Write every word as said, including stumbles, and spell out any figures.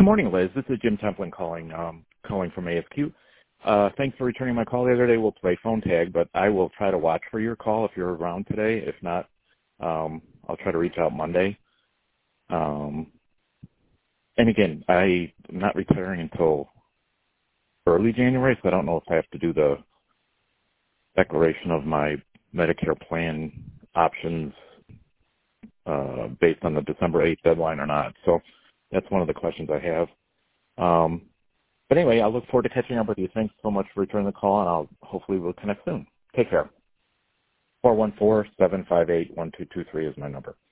Good morning, Liz. This is Jim Templin calling, um, calling from A F Q. Uh, thanks for returning my call the other day. We'll play phone tag, but I will try to watch for your call if you're around today. If not, um, I'll try to reach out Monday. Um, and again, I'm not retiring until early January, so I don't know if I have to do the declaration of my Medicare plan options uh, based on the December eighth deadline or not. So that's one of the questions I have. Um, but anyway, I look forward to catching up with you. Thanks so much for returning the call, and I'll hopefully we'll connect soon. Take care. four one four, seven five eight, one two two three is my number.